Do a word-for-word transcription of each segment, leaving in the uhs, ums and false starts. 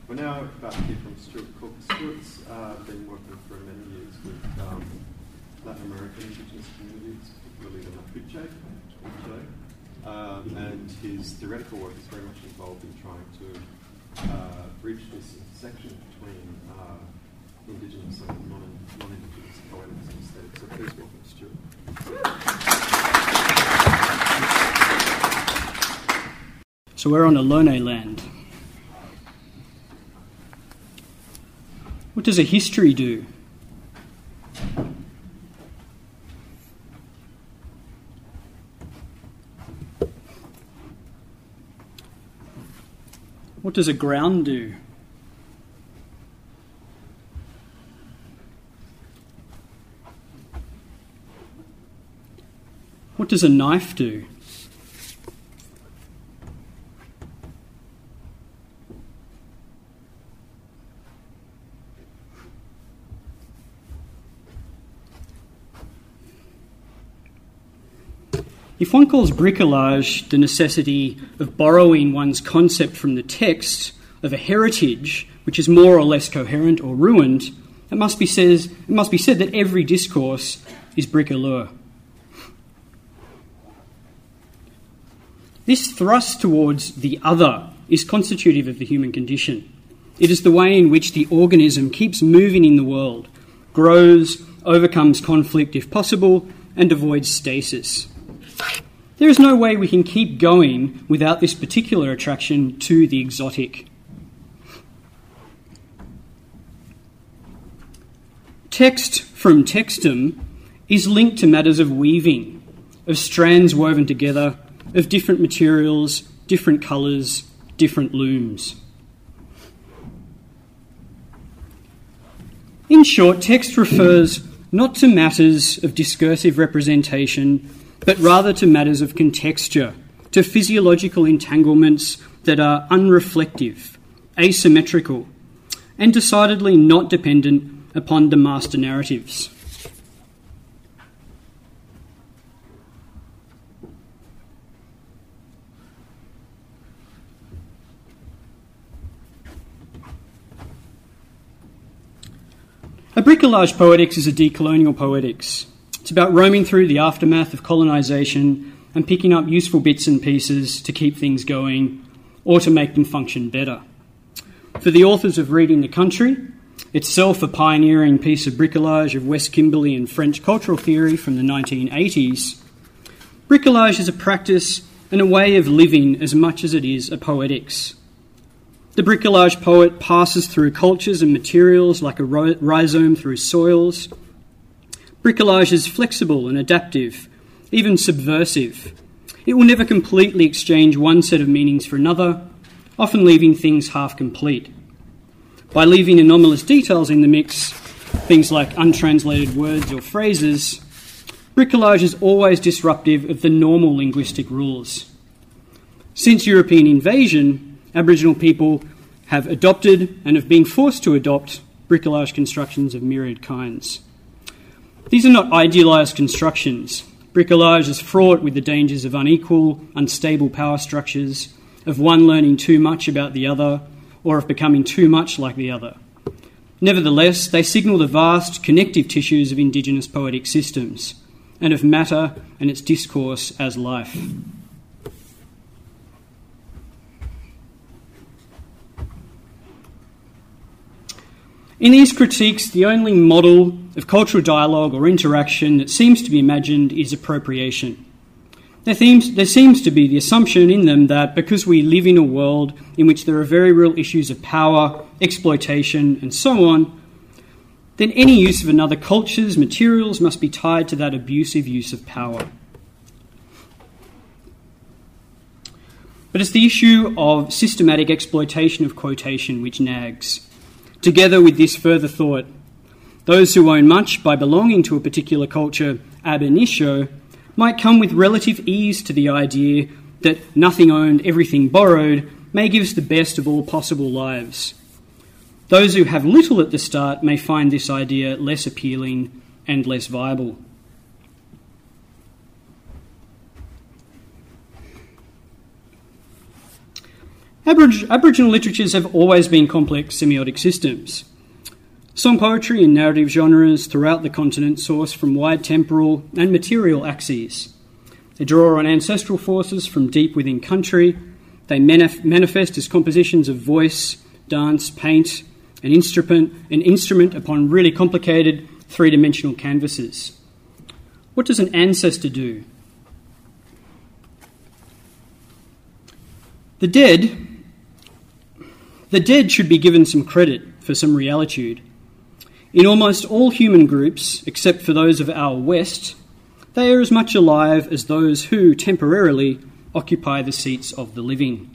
We're now about to hear from Stuart Cook. Stuart's uh, been working for many years with um, Latin American Indigenous communities, particularly the Mapuche, um, and his theoretical work is very much involved in trying to uh, bridge this intersection between uh, Indigenous and non- non-Indigenous poetics and aesthetics. So please welcome Stuart. So we're on Ohlone land. What does a history do? What does a ground do? What does a knife do? If one calls bricolage the necessity of borrowing one's concept from the text of a heritage which is more or less coherent or ruined, it must be, says, it must be said that every discourse is bricoleur. This thrust towards the other is constitutive of the human condition. It is the way in which the organism keeps moving in the world, grows, overcomes conflict if possible, and avoids stasis. There is no way we can keep going without this particular attraction to the exotic. Text from textum is linked to matters of weaving, of strands woven together, of different materials, different colours, different looms. In short, text refers not to matters of discursive representation, but rather to matters of contexture, to physiological entanglements that are unreflective, asymmetrical, and decidedly not dependent upon the master narratives. A bricolage poetics is a decolonial poetics. It's about roaming through the aftermath of colonisation and picking up useful bits and pieces to keep things going or to make them function better. For the authors of Reading the Country, itself a pioneering piece of bricolage of West Kimberley and French cultural theory from the nineteen eighties, bricolage is a practice and a way of living as much as it is a poetics. The bricolage poet passes through cultures and materials like a rhizome through soils. Bricolage is flexible and adaptive, even subversive. It will never completely exchange one set of meanings for another, often leaving things half complete. By leaving anomalous details in the mix, things like untranslated words or phrases, bricolage is always disruptive of the normal linguistic rules. Since European invasion, Aboriginal people have adopted and have been forced to adopt bricolage constructions of myriad kinds. These are not idealised constructions. Bricolage is fraught with the dangers of unequal, unstable power structures, of one learning too much about the other, or of becoming too much like the other. Nevertheless, they signal the vast connective tissues of Indigenous poetic systems, and of matter and its discourse as life. In these critiques, the only model of cultural dialogue or interaction that seems to be imagined is appropriation. There seems, there seems to be the assumption in them that because we live in a world in which there are very real issues of power, exploitation, and so on, then any use of another culture's materials must be tied to that abusive use of power. But it's the issue of systematic exploitation of quotation which nags. Together with this further thought, those who own much by belonging to a particular culture ab initio might come with relative ease to the idea that nothing owned, everything borrowed may give us the best of all possible lives. Those who have little at the start may find this idea less appealing and less viable. Aborig- Aboriginal literatures have always been complex semiotic systems. Song poetry and narrative genres throughout the continent source from wide temporal and material axes. They draw on ancestral forces from deep within country. They manif- manifest as compositions of voice, dance, paint, an instrument, an instrument upon really complicated three-dimensional canvases. What does an ancestor do? The dead, the dead should be given some credit for some realitude. In almost all human groups, except for those of our West, they are as much alive as those who, temporarily, occupy the seats of the living.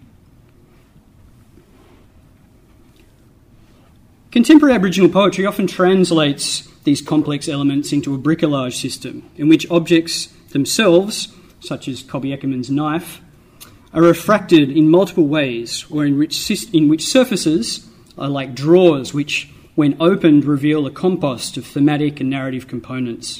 Contemporary Aboriginal poetry often translates these complex elements into a bricolage system in which objects themselves, such as Cobby Eckermann's knife, are refracted in multiple ways, or in which, in which surfaces are like drawers which, when opened, reveal a compost of thematic and narrative components.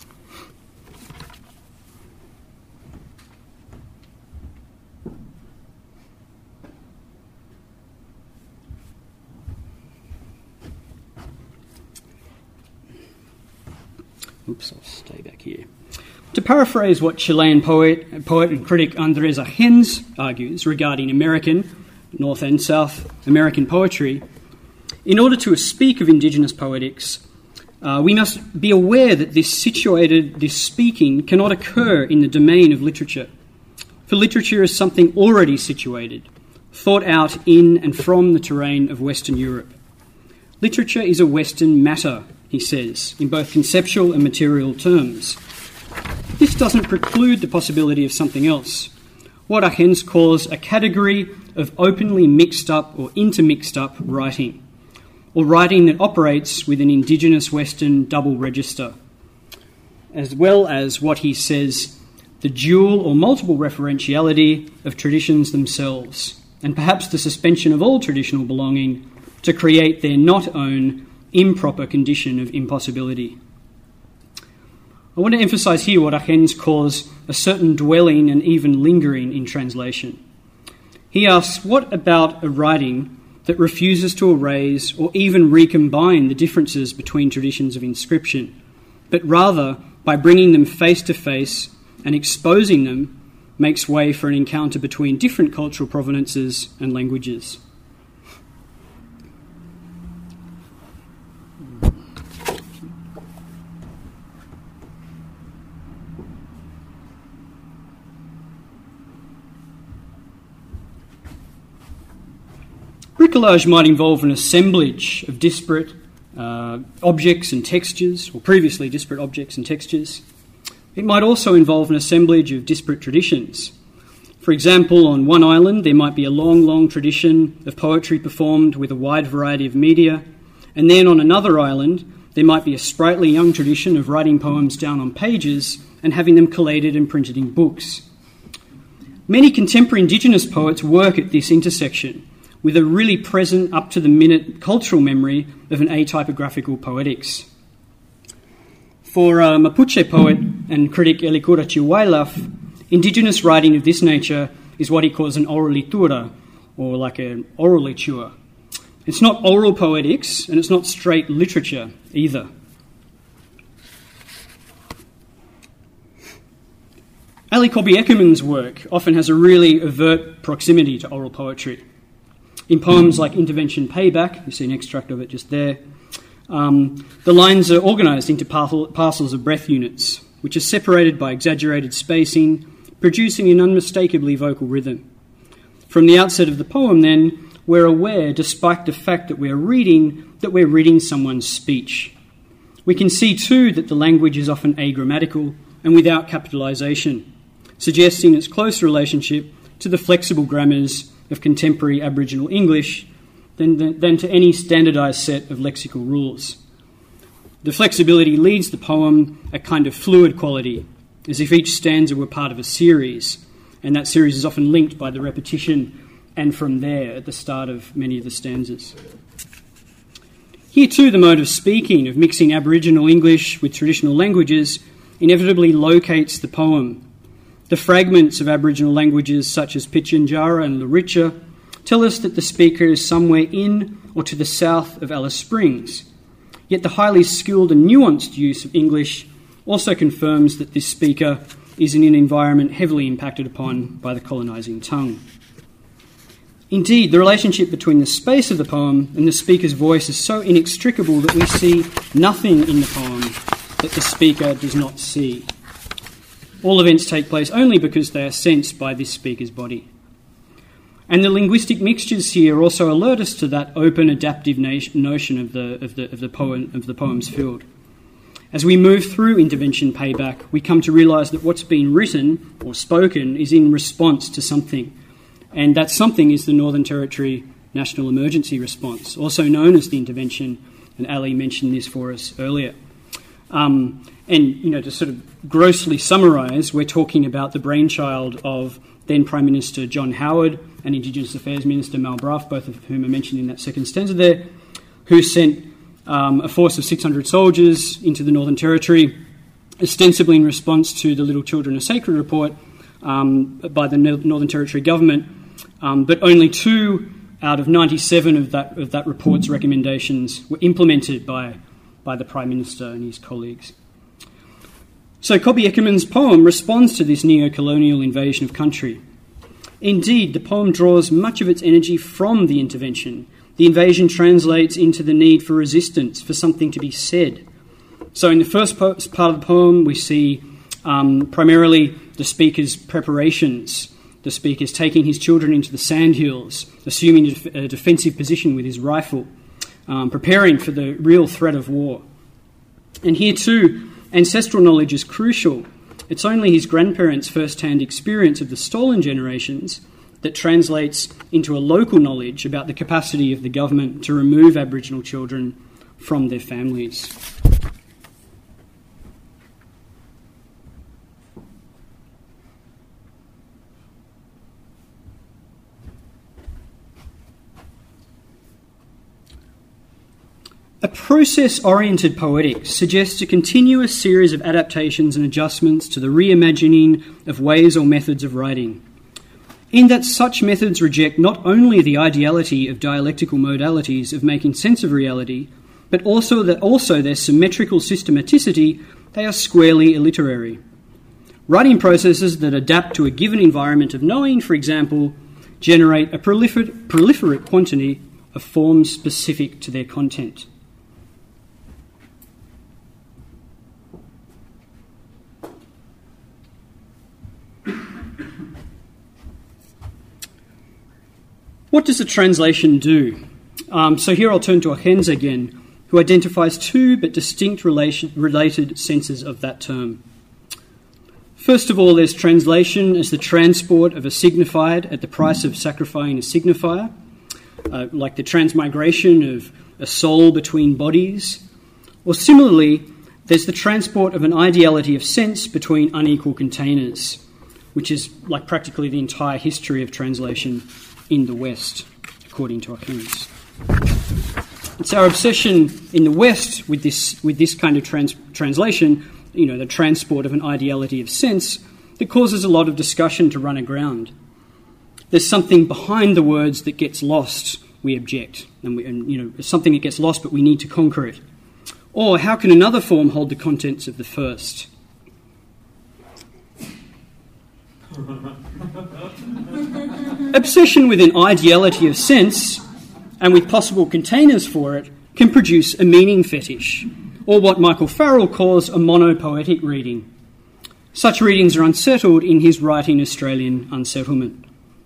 Oops, I'll stay back here. To paraphrase what Chilean poet, poet and critic Andrés Argens argues regarding American, North and South American poetry, in order to speak of Indigenous poetics, uh, we must be aware that this situated, this speaking cannot occur in the domain of literature. For literature is something already situated, thought out in and from the terrain of Western Europe. Literature is a Western matter, he says, in both conceptual and material terms. This doesn't preclude the possibility of something else, what Argens calls a category of openly mixed up or intermixed up writing, or writing that operates with an Indigenous Western double register, as well as what he says, the dual or multiple referentiality of traditions themselves, and perhaps the suspension of all traditional belonging to create their not own improper condition of impossibility. I want to emphasise here what Argens calls a certain dwelling and even lingering in translation. He asks, what about a writing that refuses to erase or even recombine the differences between traditions of inscription, but rather, by bringing them face to face and exposing them, makes way for an encounter between different cultural provenances and languages? Bricolage might involve an assemblage of disparate uh, objects and textures, or previously disparate objects and textures. It might also involve an assemblage of disparate traditions. For example, on one island there might be a long, long tradition of poetry performed with a wide variety of media, and then on another island there might be a sprightly young tradition of writing poems down on pages and having them collated and printed in books. Many contemporary Indigenous poets work at this intersection, with a really present, up-to-the-minute cultural memory of an atypographical poetics. For uh, Mapuche poet and critic Elikura Chihuailaf, Indigenous writing of this nature is what he calls an oralitura, or like an oraliture. It's not oral poetics, and it's not straight literature either. Ali Cobby Eckermann's work often has a really overt proximity to oral poetry. In poems like Intervention Payback, you see an extract of it just there, um, the lines are organised into par- parcels of breath units, which are separated by exaggerated spacing, producing an unmistakably vocal rhythm. From the outset of the poem, then, we're aware, despite the fact that we're reading, that we're reading someone's speech. We can see, too, that the language is often agrammatical and without capitalisation, suggesting its close relationship to the flexible grammars of contemporary Aboriginal English than, than, than to any standardised set of lexical rules. The flexibility leads the poem a kind of fluid quality, as if each stanza were part of a series, and that series is often linked by the repetition and from there at the start of many of the stanzas. Here too the mode of speaking, of mixing Aboriginal English with traditional languages, inevitably locates the poem. The fragments of Aboriginal languages such as Pitjantjatjara and Luritja tell us that the speaker is somewhere in or to the south of Alice Springs. Yet the highly skilled and nuanced use of English also confirms that this speaker is in an environment heavily impacted upon by the colonising tongue. Indeed, the relationship between the space of the poem and the speaker's voice is so inextricable that we see nothing in the poem that the speaker does not see. All events take place only because they are sensed by this speaker's body. And the linguistic mixtures here also alert us to that open, adaptive notion of the, of the, of the, poem, of the poem's field. As we move through intervention payback, we come to realise that what's been written or spoken is in response to something. And that something is the Northern Territory National Emergency Response, also known as the intervention, and Ali mentioned this for us earlier. Um, and, you know, to sort of grossly summarise, we're talking about the brainchild of then Prime Minister John Howard and Indigenous Affairs Minister Mal Brough, both of whom are mentioned in that second stanza there, who sent um, a force of six hundred soldiers into the Northern Territory, ostensibly in response to the Little Children Are Sacred report um, by the Northern Territory government, um, but only two out of ninety-seven of that of that report's recommendations were implemented by, by the Prime Minister and his colleagues. So Cobby Eckermann's poem responds to this neo-colonial invasion of country. Indeed, the poem draws much of its energy from the intervention. The invasion translates into the need for resistance, for something to be said. So in the first part of the poem, we see um, primarily the speaker's preparations. The speaker's taking his children into the sandhills, assuming a defensive position with his rifle, um, preparing for the real threat of war. And here too, ancestral knowledge is crucial. It's only his grandparents' first-hand experience of the stolen generations that translates into a local knowledge about the capacity of the government to remove Aboriginal children from their families. A process-oriented poetics suggests a continuous series of adaptations and adjustments to the reimagining of ways or methods of writing, in that such methods reject not only the ideality of dialectical modalities of making sense of reality, but also that also their symmetrical systematicity, they are squarely illiterary. Writing processes that adapt to a given environment of knowing, for example, generate a proliferate, proliferate quantity of forms specific to their content. What does a translation do? Um, so here I'll turn to Arends again, who identifies two but distinct relation, related senses of that term. First of all, there's translation as the transport of a signified at the price of sacrificing a signifier, uh, like the transmigration of a soul between bodies. Or similarly, there's the transport of an ideality of sense between unequal containers, which is like practically the entire history of translation in the West, according to Arends. It's our obsession in the West with this with this kind of trans- translation, you know, the transport of an ideality of sense, that causes a lot of discussion to run aground. There's something behind the words that gets lost, we object, and, we, and you know, it's something that gets lost, but we need to conquer it. Or how can another form hold the contents of the first? Obsession with an ideality of sense, and with possible containers for it, can produce a meaning fetish, or what Michael Farrell calls a monopoetic reading. Such readings are unsettled in his writing Australian Unsettlement.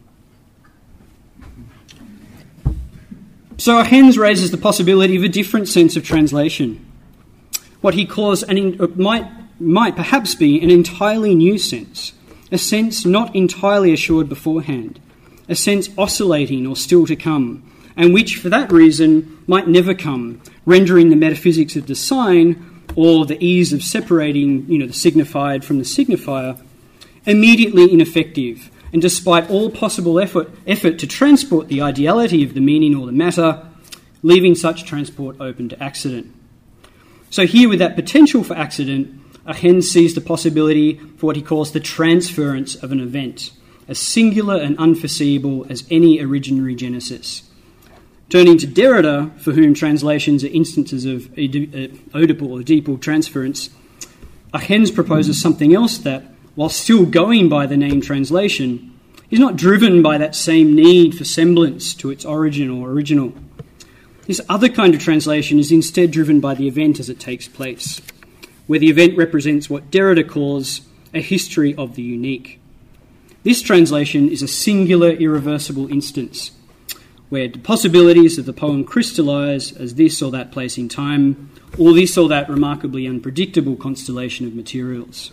So Arends raises the possibility of a different sense of translation. What he calls an in, might, might perhaps be an entirely new sense, a sense not entirely assured beforehand, a sense oscillating or still to come, and which, for that reason, might never come, rendering the metaphysics of design, or the ease of separating, you know, the signified from the signifier, immediately ineffective, and despite all possible effort, effort to transport the ideality of the meaning or the matter, leaving such transport open to accident. So here, with that potential for accident, Arends sees the possibility for what he calls the transference of an event, as singular and unforeseeable as any originary genesis. Turning to Derrida, for whom translations are instances of Oedipal or Oedipal transference, Arends proposes something else that, while still going by the name translation, is not driven by that same need for semblance to its origin or original. This other kind of translation is instead driven by the event as it takes place, where the event represents what Derrida calls a history of the unique. This translation is a singular, irreversible instance, where the possibilities of the poem crystallise as this or that place in time, or this or that remarkably unpredictable constellation of materials.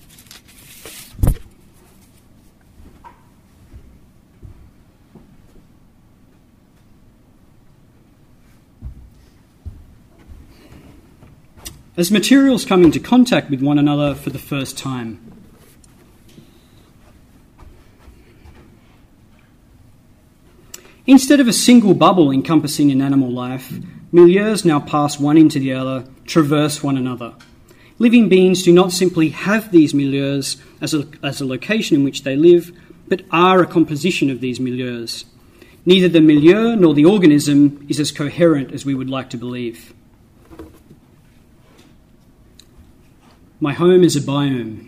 As materials come into contact with one another for the first time, instead of a single bubble encompassing an animal life, milieus now pass one into the other, traverse one another. Living beings do not simply have these milieus as a, as a location in which they live, but are a composition of these milieus. Neither the milieu nor the organism is as coherent as we would like to believe. My home is a biome.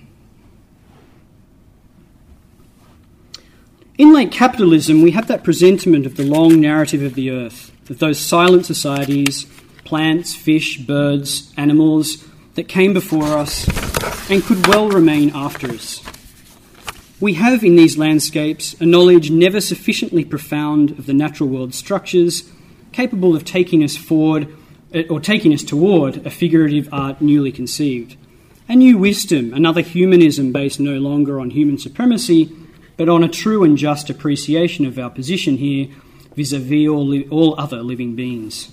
In late capitalism, we have that presentiment of the long narrative of the earth, of those silent societies, plants, fish, birds, animals that came before us and could well remain after us. We have in these landscapes a knowledge never sufficiently profound of the natural world structures capable of taking us forward or taking us toward a figurative art newly conceived. A new wisdom, another humanism based no longer on human supremacy, but on a true and just appreciation of our position here vis-à-vis all, li- all other living beings.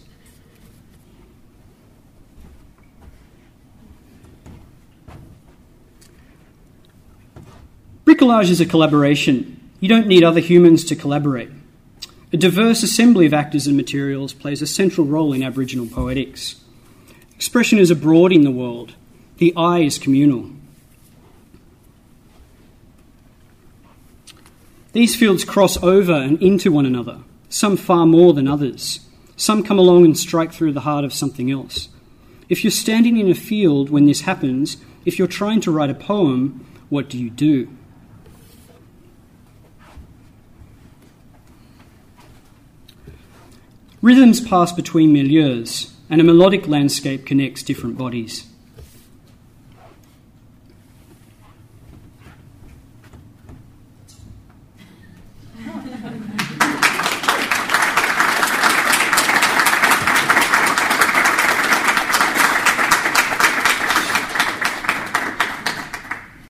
Bricolage is a collaboration. You don't need other humans to collaborate. A diverse assembly of actors and materials plays a central role in Aboriginal poetics. Expression is abroad in the world. The I is communal. These fields cross over and into one another, some far more than others. Some come along and strike through the heart of something else. If you're standing in a field when this happens, if you're trying to write a poem, what do you do? Rhythms pass between milieus, and a melodic landscape connects different bodies.